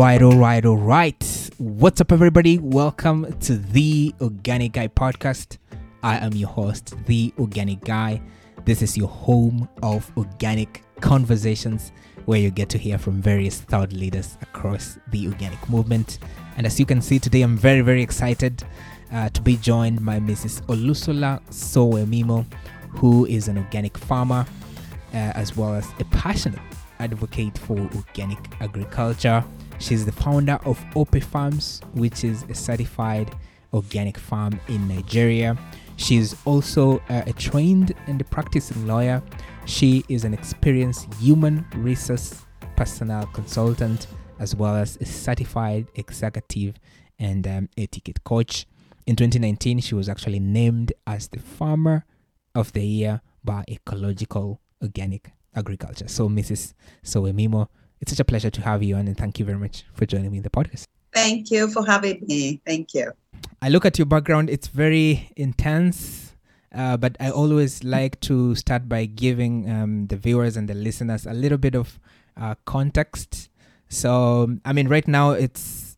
All right. What's up, everybody? Welcome to the Organic Guy podcast. I am your host, the Organic Guy. This is your home of organic conversations where you get to hear from various thought leaders across the organic movement. And as you can see today, I'm very, very excited to be joined by Mrs. Olusola Sowemimo, who is an organic farmer as well as a passionate advocate for organic agriculture. She's the founder of Ope Farms, which is a certified organic farm in Nigeria. She's also a trained and practicing lawyer. She is an experienced human resource personnel consultant, as well as a certified executive and etiquette coach. In 2019, she was actually named as the Farmer of the Year by Ecological Organic Agriculture. So, Mrs. Sowemimo, it's such a pleasure to have you on, and thank you very much for joining me in the podcast. Thank you for having me. Thank you. I look at your background, it's very intense, but I always like to start by giving the viewers and the listeners a little bit of context. So, I mean, right now it's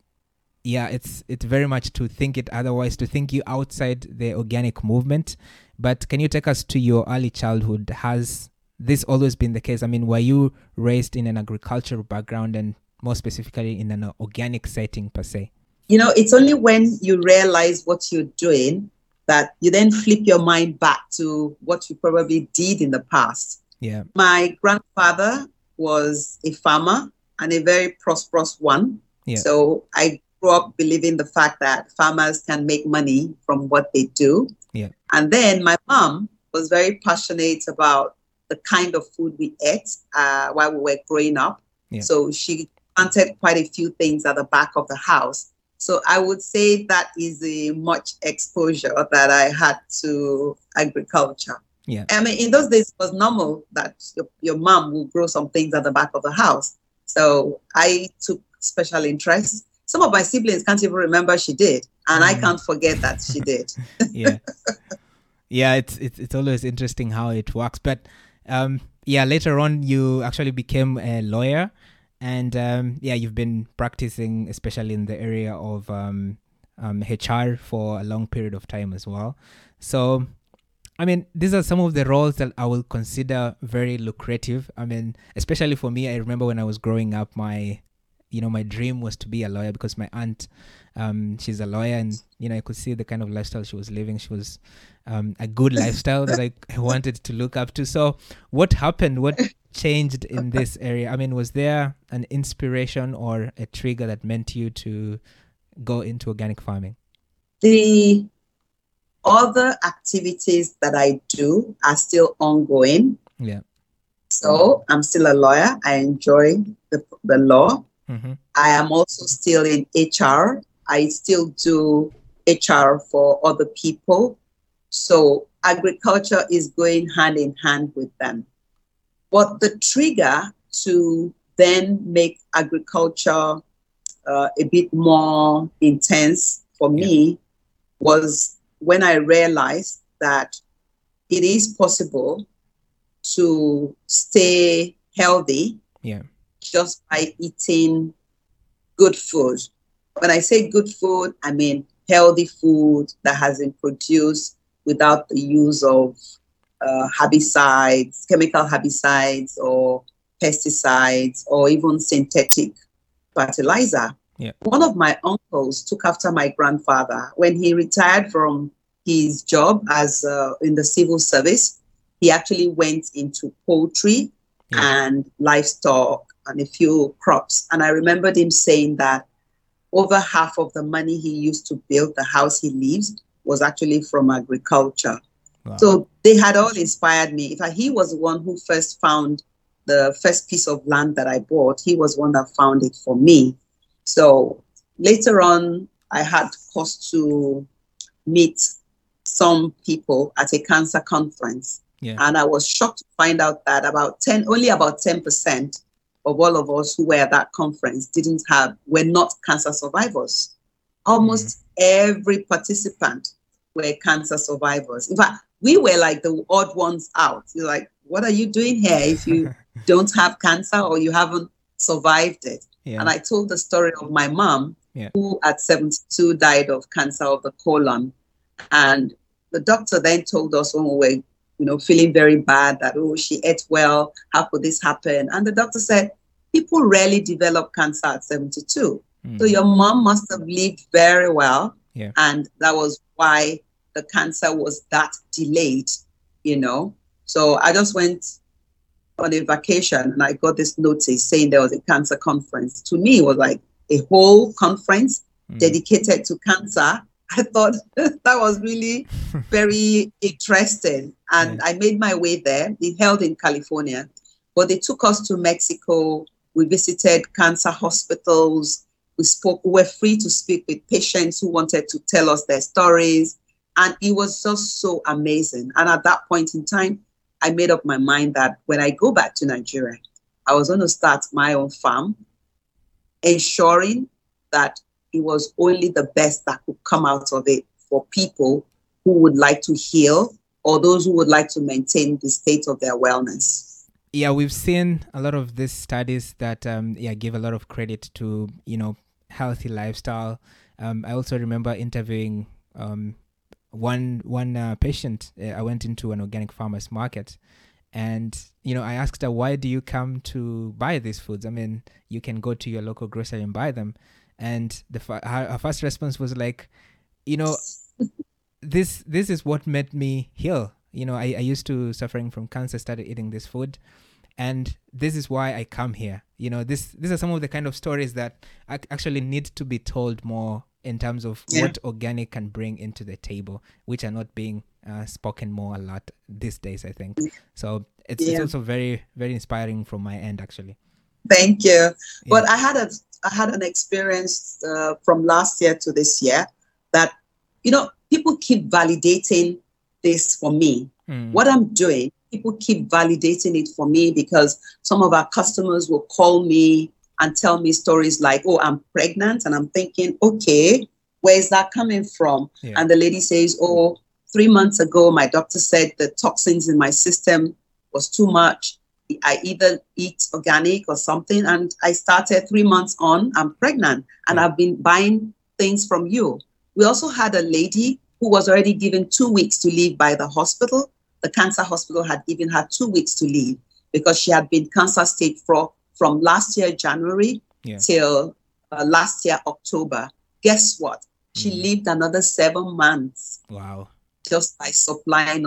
very much to think it otherwise, to think you outside the organic movement. But can you take us to your early childhood? Has this always been the case? I mean, were you raised in an agricultural background and more specifically in an organic setting per se? You know, it's only when you realize what you're doing that you then flip your mind back to what you probably did in the past. Yeah. My grandfather was a farmer and a very prosperous one. Yeah. So I grew up believing the fact that farmers can make money from what they do. Yeah. And then my mom was very passionate about the kind of food we ate while we were growing up. Yeah. So she planted quite a few things at the back of the house. So I would say that is a much exposure that I had to agriculture. Yeah. I mean, in those days, it was normal that your mom would grow some things at the back of the house. So I took special interest. Some of my siblings can't even remember she did. And I can't forget that she did. Yeah. Yeah, it's always interesting how it works. But later on, you actually became a lawyer. And you've been practicing, especially in the area of HR for a long period of time as well. So, I mean, these are some of the roles that I will consider very lucrative. I mean, especially for me, I remember when I was growing up, my dream was to be a lawyer because my aunt, she's a lawyer, and, I could see the kind of lifestyle she was living. She was a good lifestyle that I wanted to look up to. So what happened? What changed in this area? I mean, was there an inspiration or a trigger that meant you to go into organic farming? The other activities that I do are still ongoing. Yeah. So I'm still a lawyer. I enjoy the law. Mm-hmm. I am also still in HR. I still do HR for other people. So agriculture is going hand in hand with them. But the trigger to then make agriculture a bit more intense for me was when I realized that it is possible to stay healthy just by eating good food. When I say good food, I mean healthy food that has been produced without the use of herbicides, chemical herbicides or pesticides or even synthetic fertilizer. Yeah. One of my uncles took after my grandfather. When he retired from his job as in the civil service, he actually went into poultry and livestock and a few crops. And I remembered him saying that over half of the money he used to build the house he lives was actually from agriculture. Wow. So they had all inspired me. In fact, he was the one who first found the first piece of land that I bought. He was one that found it for me. So later on, I had cause to meet some people at a cancer conference. Yeah. And I was shocked to find out that only about 10% of all of us who were at that conference were not cancer survivors. Almost every participant were cancer survivors. In fact, we were like the odd ones out. You're like, what are you doing here if you don't have cancer or you haven't survived it? Yeah. And I told the story of my mom, Yeah. who at 72 died of cancer of the colon. And the doctor then told us when we were, feeling very bad that, oh, she ate well. How could this happen? And the doctor said, people rarely develop cancer at 72. So your mom must have lived very well. Yeah. And that was why the cancer was that delayed, So I just went on a vacation and I got this notice saying there was a cancer conference. To me, it was like a whole conference dedicated to cancer. I thought that was really very interesting. And I made my way there. It held in California, but they took us to Mexico. We visited cancer hospitals. We were free to speak with patients who wanted to tell us their stories. And it was just so amazing. And at that point in time, I made up my mind that when I go back to Nigeria, I was going to start my own farm, ensuring that it was only the best that could come out of it for people who would like to heal or those who would like to maintain the state of their wellness. Yeah, we've seen a lot of these studies that give a lot of credit to, healthy lifestyle. I also remember interviewing one patient. I went into an organic farmers market, and I asked her, why do you come to buy these foods? I mean, you can go to your local grocery and buy them. And her first response was like, this is what made me heal. I used to suffering from cancer, started eating this food, and this is why I come here. These are some of the kind of stories that actually need to be told more in terms of what organic can bring into the table, which are not being spoken more a lot these days, I think. So it's also very, very inspiring from my end, actually. Thank you. But I had an experience from last year to this year that, people keep validating this for me. What I'm doing, people keep validating it for me because some of our customers will call me and tell me stories like, oh, I'm pregnant. And I'm thinking, okay, where is that coming from? Yeah. And the lady says, oh, 3 months ago, my doctor said the toxins in my system was too much. I either eat organic or something. And I started 3 months on, I'm pregnant. And I've been buying things from you. We also had a lady who was already given 2 weeks to leave by the hospital. The cancer hospital had given her 2 weeks to leave because she had been cancer stage 4 from last year, January, till last year, October. Guess what? She lived another 7 months. Wow. Just by supplying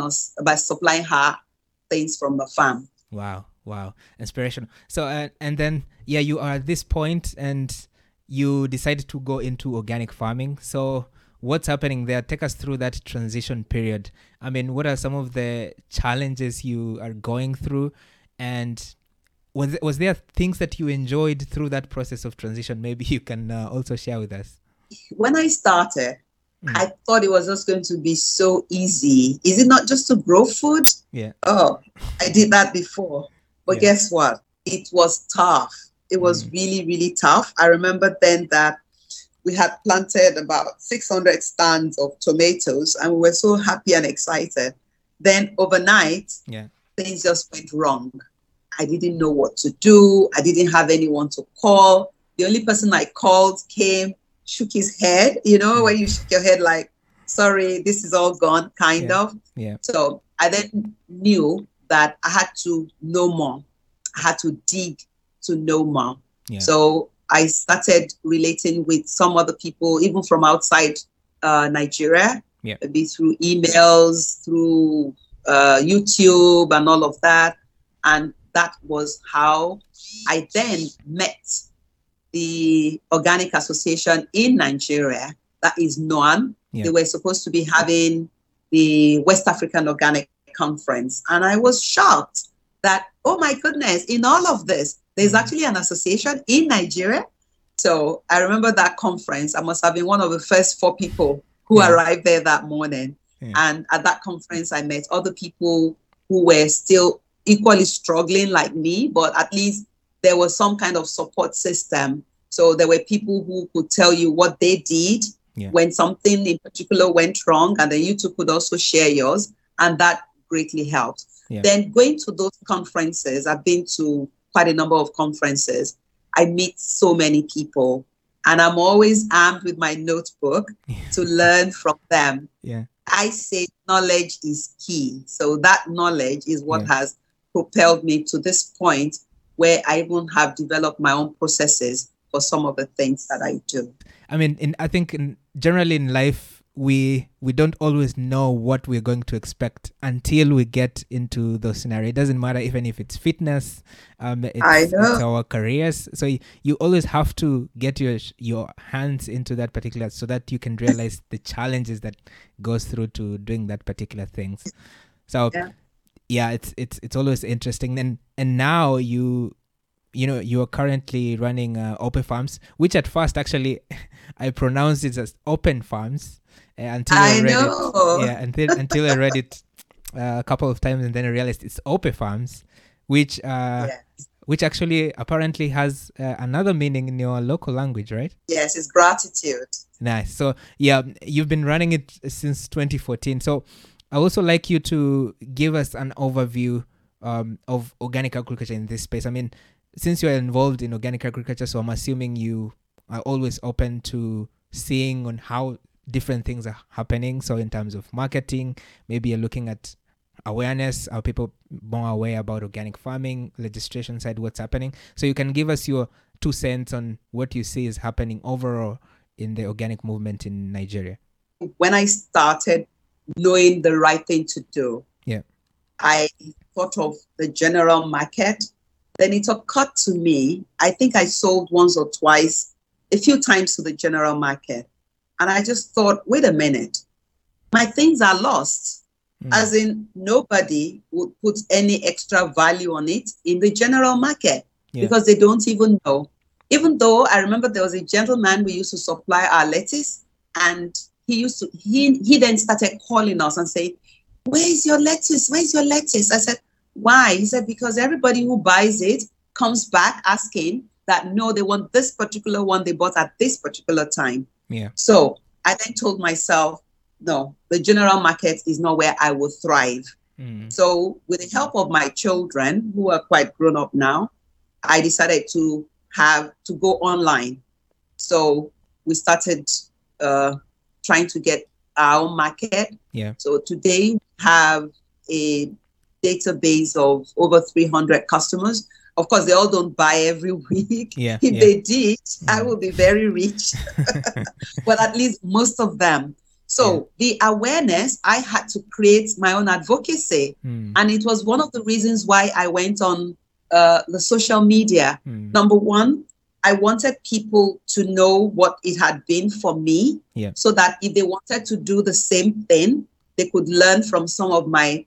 her things from the farm. Wow. Inspirational. So, and then, you are at this point and you decided to go into organic farming. So what's happening there? Take us through that transition period. I mean, what are some of the challenges you are going through? And was there things that you enjoyed through that process of transition? Maybe you can also share with us. When I started, I thought it was just going to be so easy. Is it not just to grow food? Yeah. Oh, I did that before. But guess what? It was tough. It was really, really tough. I remember then that we had planted about 600 stands of tomatoes and we were so happy and excited. Then overnight, things just went wrong. I didn't know what to do. I didn't have anyone to call. The only person I called came, shook his head, when you shake your head like, sorry, this is all gone, kind of. Yeah. So I then knew that I had to know more. I had to dig to know more. Yeah. So I started relating with some other people, even from outside Nigeria, maybe through emails, through YouTube and all of that. And that was how I then met the Organic Association in Nigeria, that is NOAN. They were supposed to be having the West African Organic Conference. And I was shocked that, oh my goodness, in all of this, there's actually an association in Nigeria. So I remember that conference. I must have been one of the first 4 people who arrived there that morning. Yeah. And at that conference, I met other people who were still equally struggling like me, but at least there was some kind of support system. So there were people who could tell you what they did when something in particular went wrong, and then you two could also share yours, and that greatly helped. Yeah. Then going to those conferences, I've been to quite a number of conferences. I meet so many people, and I'm always armed with my notebook to learn from them. Yeah. I say knowledge is key. So that knowledge is what Yeah. has propelled me to this point where I even have developed my own processes for some of the things that I do. I mean, I think generally in life, we don't always know what we're going to expect until we get into those scenarios. It doesn't matter even if it's fitness, it's our careers. So you always have to get your hands into that particular, so that you can realize the challenges that goes through to doing that particular things. So yeah, it's always interesting. And now you are currently running Open Farms, which at first actually I pronounced it as Open Farms until I read it. Yeah, until I read it a couple of times, and then I realized it's Open Farms, which actually apparently has another meaning in your local language, right? Yes, it's gratitude. Nice. So yeah, you've been running it since 2014. So I also like you to give us an overview of organic agriculture in this space. I mean, since you're involved in organic agriculture, so I'm assuming you are always open to seeing on how different things are happening. So in terms of marketing, maybe you're looking at awareness. Are people more aware about organic farming, legislation side, what's happening? So you can give us your 2 cents on what you see is happening overall in the organic movement in Nigeria. When I started knowing the right thing to do, I thought of the general market. Then it occurred to me, I think I sold once or twice, a few times to the general market. And I just thought, wait a minute, my things are lost. As in, nobody would put any extra value on it in the general market because they don't even know. Even though I remember there was a gentleman we used to supply our lettuce, and he then started calling us and saying, where's your lettuce? Where's your lettuce? I said, why? He said, because everybody who buys it comes back asking that, no, they want this particular one they bought at this particular time. Yeah. So I then told myself, no, the general market is not where I will thrive. So with the help of my children, who are quite grown up now, I decided to go online. So we started trying to get our own market. Yeah. So today we have a database of over 300 customers. Of course, they all don't buy every week. If they did, I would be very rich. But at least most of them. So the awareness, I had to create my own advocacy. And it was one of the reasons why I went on the social media. Number one, I wanted people to know what it had been for me, so that if they wanted to do the same thing, they could learn from some of my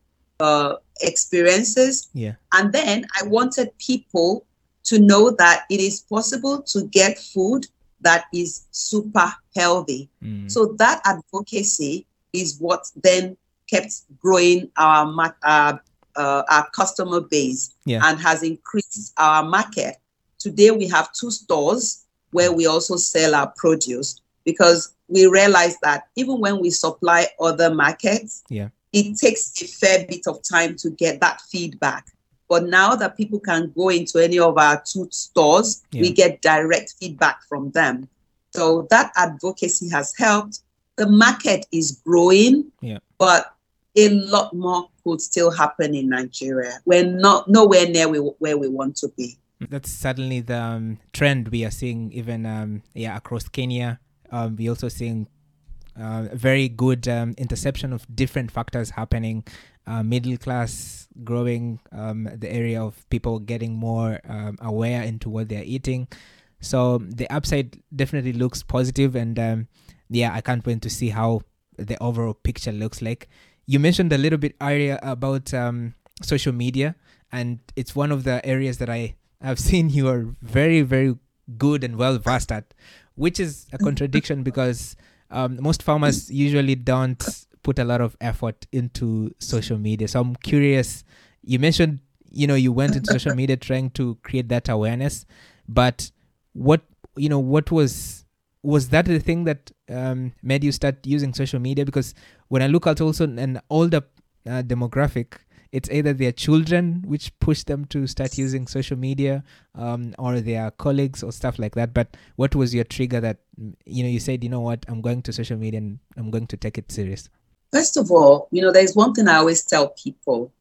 experiences. And then I wanted people to know that it is possible to get food that is super healthy. So that advocacy is what then kept growing our customer base and has increased our market. Today we have 2 stores where we also sell our produce, because we realize that even when we supply other markets, it takes a fair bit of time to get that feedback. But now that people can go into any of our 2 stores, we get direct feedback from them. So that advocacy has helped. The market is growing, but a lot more could still happen in Nigeria. We're nowhere near where we want to be. That's certainly the trend we are seeing even across Kenya. We're also seeing very good interception of different factors happening. Middle class growing, the area of people getting more aware into what they're eating. So the upside definitely looks positive, and I can't wait to see how the overall picture looks like. You mentioned a little bit earlier about social media, and it's one of the areas that I have seen you are very, very good and well versed at, which is a contradiction because most farmers usually don't put a lot of effort into social media. So I'm curious, you mentioned, you went into social media trying to create that awareness, but what was that the thing that made you start using social media? Because when I look at also an older demographic, it's either their children which push them to start using social media, or their colleagues or stuff like that. But what was your trigger that, you said, you know what, I'm going to social media and I'm going to take it serious? First of all, there's one thing I always tell people.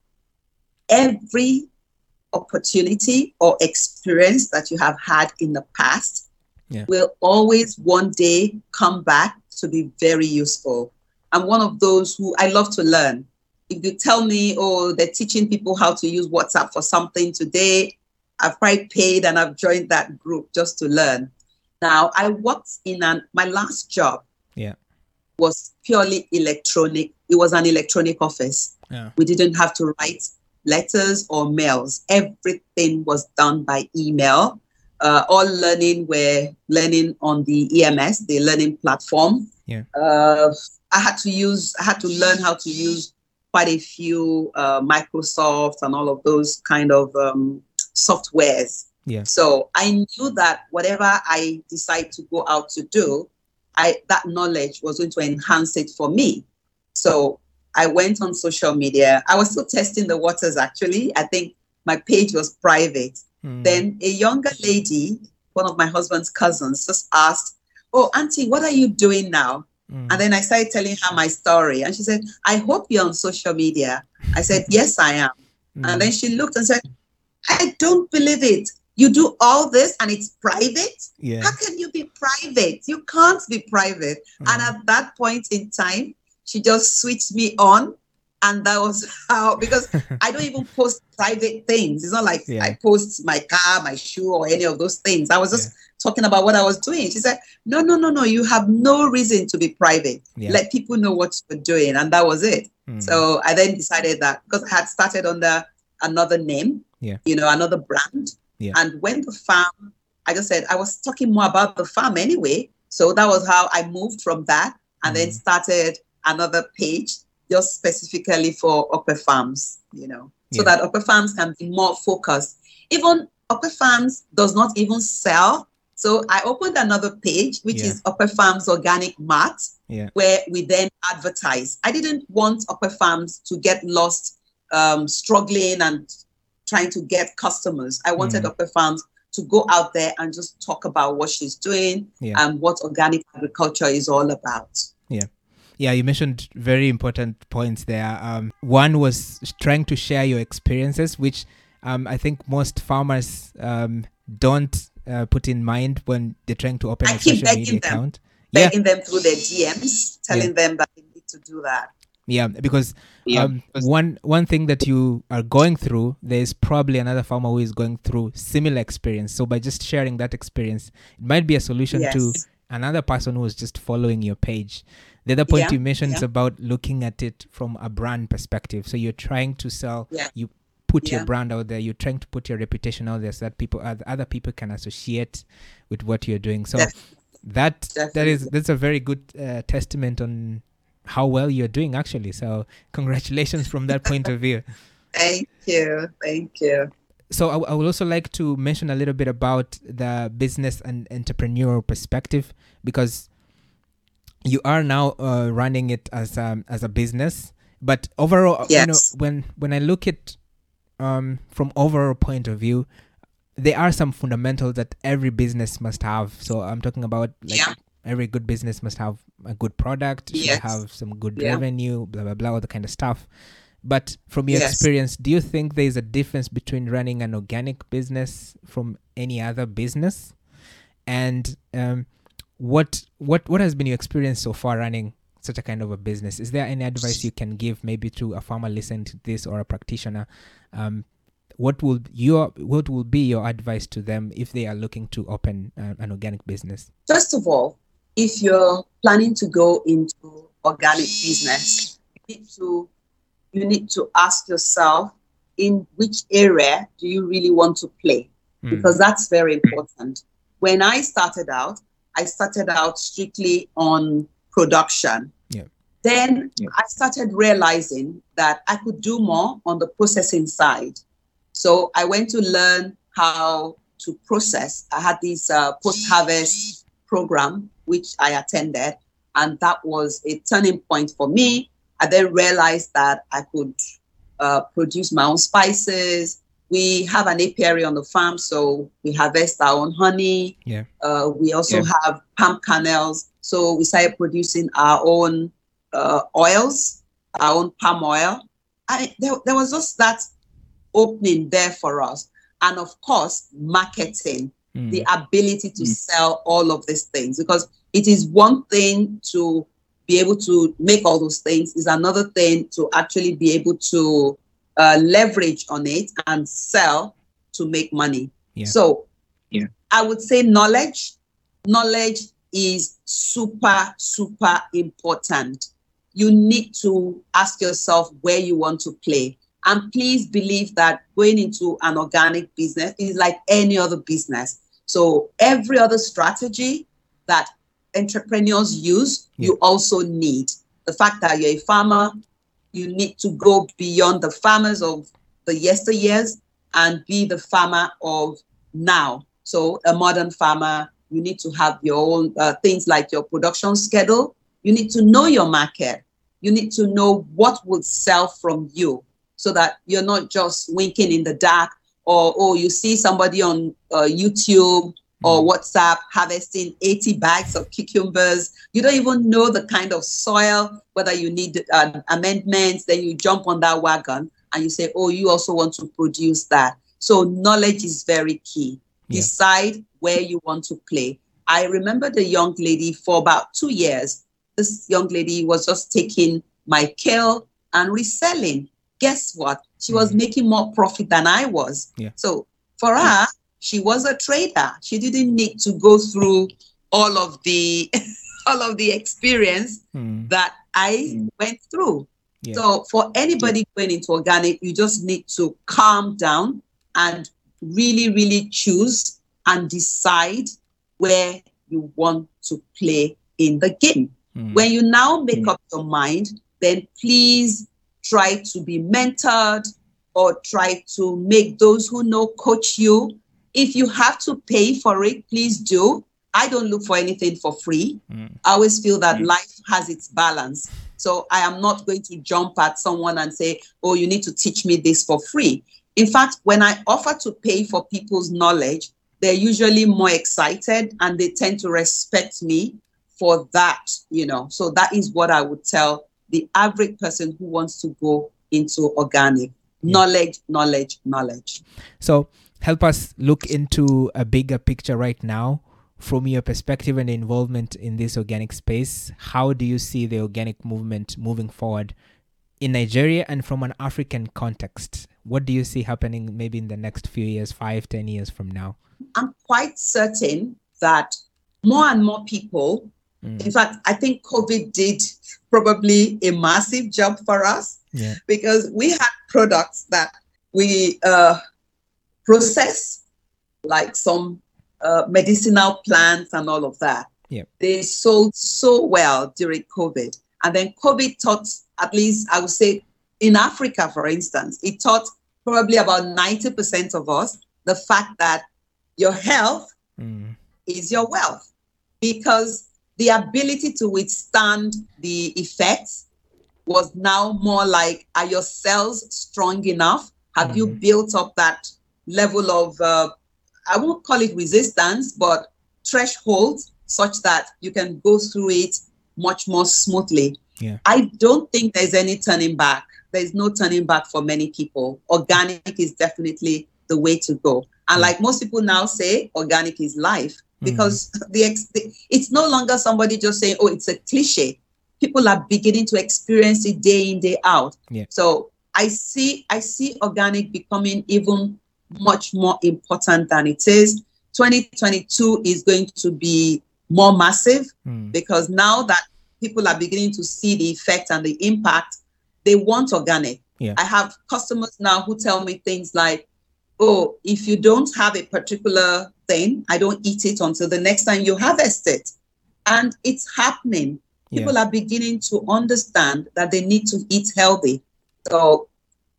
Every opportunity or experience that you have had in the past will always one day come back to be very useful. I'm one of those who I love to learn. If you tell me, oh, they're teaching people how to use WhatsApp for something today, I've probably paid and I've joined that group just to learn. Now, I worked in my last job was purely electronic. It was an electronic office. Yeah. We didn't have to write letters or mails. Everything was done by email. All we're learning on the EMS, the learning platform. Yeah. I had to learn how to use quite a few Microsoft and all of those kind of softwares. Yeah. So I knew that whatever I decide to go out to do, that knowledge was going to enhance it for me. So I went on social media. I was still testing the waters, actually. I think my page was private. Then a younger lady, one of my husband's cousins, just asked, oh, Auntie, what are you doing now? And then I started telling her my story. And she said, I hope you're on social media. I said, yes, I am. And then she looked and said, I don't believe it. You do all this and it's private? Yeah. How can you be private? You can't be private. And at that point in time, she just switched me on. And that was how, because I don't even post private things. It's not like I post my car, my shoe, or any of those things. I was just talking about what I was doing. She said, no, you have no reason to be private. Yeah. Let people know what you're doing. And that was it. So I then decided that, because I had started under another name, another brand. Yeah. And when the farm, I just said, I was talking more about the farm anyway. So that was how I moved from that and then started another page just specifically for Upper Farms, so that Upper Farms can be more focused. Even Upper Farms does not even sell. So I opened another page, which is Upper Farms Organic Mart, where we then advertise. I didn't want Upper Farms to get lost, struggling and trying to get customers. I wanted Upper Farms to go out there and just talk about what she's doing and what organic agriculture is all about. Yeah, you mentioned very important points there. One was trying to share your experiences, which I think most farmers don't put in mind when they're trying to open a social media account. Begging them through their DMs, telling them that they need to do that. Yeah, because one thing that you are going through, there's probably another farmer who is going through similar experience. So by just sharing that experience, it might be a solution to another person who is just following your page. The other point you mentioned is about looking at it from a brand perspective. So you're trying to sell, you put your brand out there, you're trying to put your reputation out there so that other people can associate with what you're doing. So that's a very good testament on how well you're doing, actually. So congratulations from that point of view. Thank you. So I would also like to mention a little bit about the business and entrepreneurial perspective, because you are now running it as a business. But overall, when I look at from overall point of view, there are some fundamentals that every business must have. So I'm talking about every good business must have a good product, should have some good revenue, blah blah blah, all the kind of stuff. But from your experience, do you think there's a difference between running an organic business from any other business? And what has been your experience so far running such a kind of a business? Is there any advice you can give maybe to a farmer listening to this or a practitioner? What will be your advice to them if they are looking to open an organic business? First of all, if you're planning to go into organic business, you need to ask yourself, in which area do you really want to play? Because that's very important. When I started out strictly on production. Then I started realizing that I could do more on the processing side. So I went to learn how to process. I had this post-harvest program, which I attended, and that was a turning point for me. I then realized that I could produce my own spices. We have an apiary on the farm, so we harvest our own honey. Yeah. We also have palm kernels, so we started producing our own oils, our own palm oil. There was just that opening there for us. And of course, marketing, the ability to sell all of these things, because it is one thing to be able to make all those things, is another thing to actually be able to leverage on it and sell to make money. Yeah. So I would say knowledge is super, super important. You need to ask yourself where you want to play. And please believe that going into an organic business is like any other business. So every other strategy that entrepreneurs use, you also need. The fact that you're a farmer, you need to go beyond the farmers of the yesteryears and be the farmer of now. So a modern farmer, you need to have your own things like your production schedule. You need to know your market. You need to know what will sell from you, so that you're not just winking in the dark, or you see somebody on YouTube or WhatsApp harvesting 80 bags of cucumbers. You don't even know the kind of soil, whether you need amendments. Then you jump on that wagon and you say, oh, you also want to produce that. So knowledge is very key. Yeah. Decide where you want to play. I remember the young lady for about 2 years. This young lady was just taking my kale and reselling. Guess what? She was making more profit than I was. Yeah. So for her, she was a trader. She didn't need to go through all of the experience that I went through. Yeah. So for anybody going into organic, you just need to calm down and really, really choose and decide where you want to play in the game. When you now make up your mind, then please try to be mentored or try to make those who know coach you. If you have to pay for it, please do. I don't look for anything for free. I always feel that life has its balance. So I am not going to jump at someone and say, oh, you need to teach me this for free. In fact, when I offer to pay for people's knowledge, they're usually more excited and they tend to respect me for that, So that is what I would tell the average person who wants to go into organic. Knowledge. So help us look into a bigger picture right now. From your perspective and involvement in this organic space, how do you see the organic movement moving forward in Nigeria and from an African context? What do you see happening maybe in the next few years, 5-10 years from now? I'm quite certain that more and more people, in fact, I think COVID did probably a massive job for us because we had products that we process, like some medicinal plants and all of that. They sold so well during COVID. And then COVID taught, at least I would say in Africa, for instance, it taught probably about 90% of us the fact that your health is your wealth, because the ability to withstand the effects was now more like, are your cells strong enough? Have you built up that level of, I won't call it resistance, but threshold, such that you can go through it much more smoothly? I don't think there's any turning back. There's no turning back for many people. Organic is definitely the way to go. And like most people now say, organic is life, because it's no longer somebody just saying, oh, it's a cliche. People are beginning to experience it day in, day out. So I see organic becoming even much more important than it is. 2022 is going to be more massive because now that people are beginning to see the effect and the impact, they want organic. I have customers now who tell me things like, oh, if you don't have a particular thing, I don't eat it until the next time you harvest it. And it's happening. People are beginning to understand that they need to eat healthy. So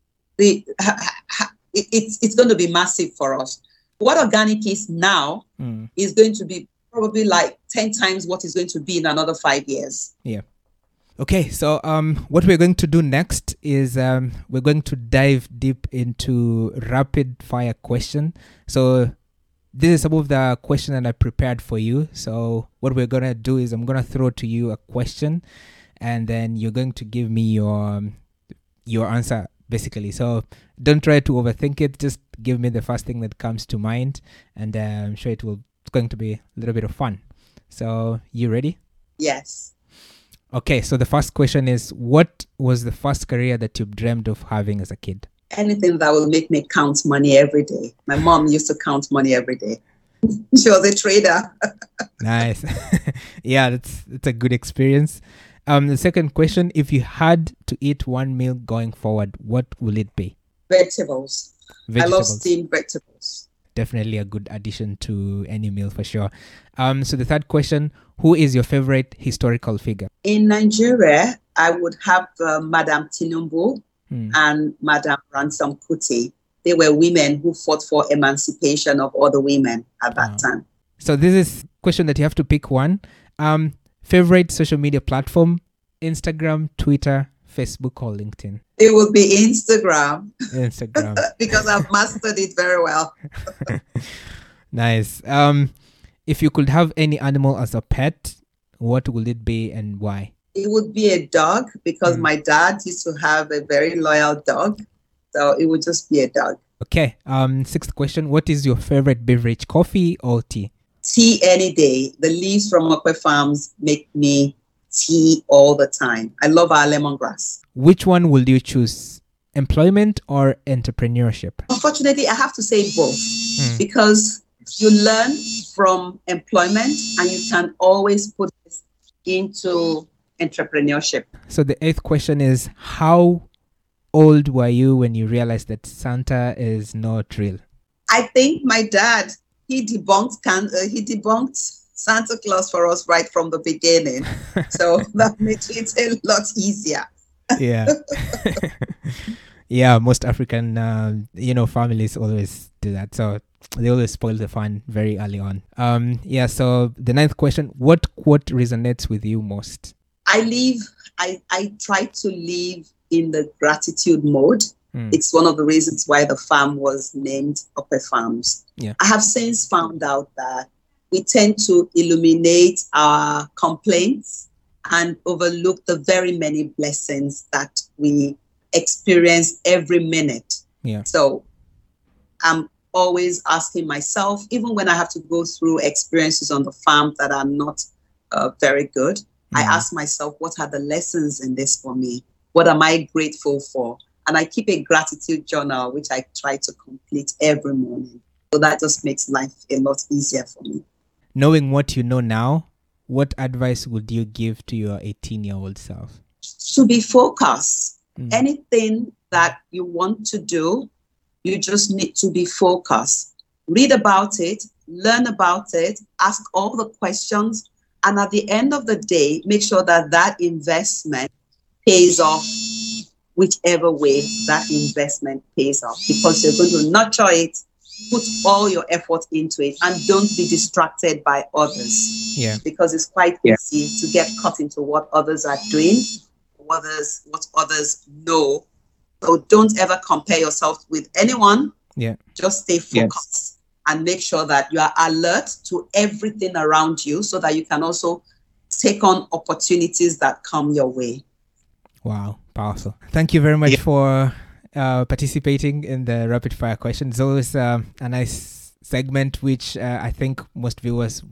it's going to be massive for us. What organic is now is going to be probably like 10 times what is going to be in another 5 years. Okay, so what we're going to do next is we're going to dive deep into rapid fire question. So this is some of the questions that I prepared for you. So what we're gonna do is I'm gonna throw to you a question, and then you're going to give me your answer basically. So don't try to overthink it. Just give me the first thing that comes to mind, and I'm sure it's going to be a little bit of fun. So you ready? Yes. Okay, so the first question is, what was the first career that you dreamed of having as a kid? Anything that will make me count money every day. My mom used to count money every day. She was a trader. Nice. Yeah, that's a good experience. The second question, if you had to eat one meal going forward, what will it be? Vegetables. I love Vegetables. steamed vegetables. Definitely a good addition to any meal for sure. So the third question, who is your favorite historical figure? In Nigeria, I would have Madame Tinubu and Madame Ransom Kuti. They were women who fought for emancipation of other women at that time. So this is a question that you have to pick one. Favorite social media platform, Instagram, Twitter, Facebook, or LinkedIn? It would be Instagram. Instagram. Because I've mastered it very well. Nice. If you could have any animal as a pet, what would it be and why? It would be a dog because my dad used to have a very loyal dog. So it would just be a dog. Okay. Sixth question. What is your favorite beverage, coffee or tea? Tea any day. The leaves from Okwe Farms make me tea all the time. I love our lemongrass. Which one will you choose? Employment or entrepreneurship? Unfortunately, I have to say both because you learn from employment and you can always put this into entrepreneurship. So the eighth question is, how old were you when you realized that Santa is not real? I think my dad, he debunked Santa Claus for us right from the beginning. So that makes it a lot easier. Yeah. Yeah, most African families always do that. So they always spoil the fun very early on. So the ninth question, what quote resonates with you most? I try to live in the gratitude mode. It's one of the reasons why the farm was named Okwe Farms. Yeah. I have since found out that we tend to illuminate our complaints and overlook the very many blessings that we experience every minute. Yeah. So I'm always asking myself, even when I have to go through experiences on the farm that are not very good, I ask myself, what are the lessons in this for me? What am I grateful for? And I keep a gratitude journal, which I try to complete every morning. So that just makes life a lot easier for me. Knowing what you know now, what advice would you give to your 18-year-old self? To be focused. Anything that you want to do, you just need to be focused. Read about it, learn about it, ask all the questions, and at the end of the day, make sure that that investment pays off whichever way that investment pays off, because you're going to nurture it, put all your effort into it, and don't be distracted by others. Yeah. Because it's quite easy to get caught into what others are doing, what others know. So don't ever compare yourself with anyone. Yeah. Just stay focused and make sure that you are alert to everything around you so that you can also take on opportunities that come your way. Wow, powerful. Thank you very much for participating in the rapid fire questions. It's always a nice segment which I think most viewers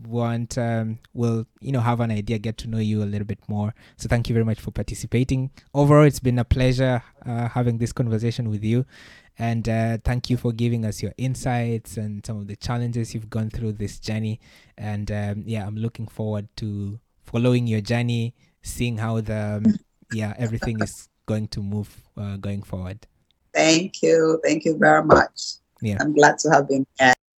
will have an idea, get to know you a little bit more. So thank you very much for participating. Overall, it's been a pleasure having this conversation with you, and thank you for giving us your insights and some of the challenges you've gone through this journey. And I'm looking forward to following your journey, seeing how everything is going to move going forward. Thank you very much. I'm glad to have been here.